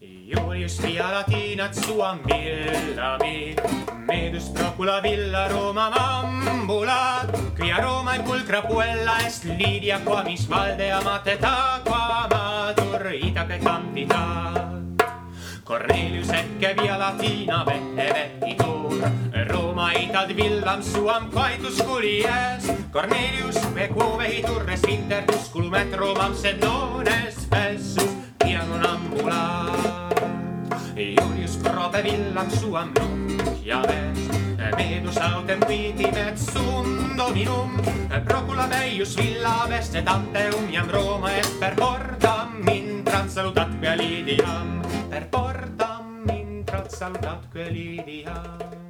Iulius via latinat suam villami, medus procula villa Roma ambulat, quia Roma in pulcra puella est Lydia, quamis valde amateta, quamatur Itaca campitat. Cornelius ecce via latina vetitur, Roma itad villam suam quaetus culi est. Cornelius quo vehitur est inter tusculum et Romam, sed non est fessus via non ambulat. Iulius prope villam suam nunciam est, medus autem vitim et sum dominum, procula meius villa est, et anteum iam Roma est per portam intrat salutatque Lydiam, per portam intrat salutatque Lydiam.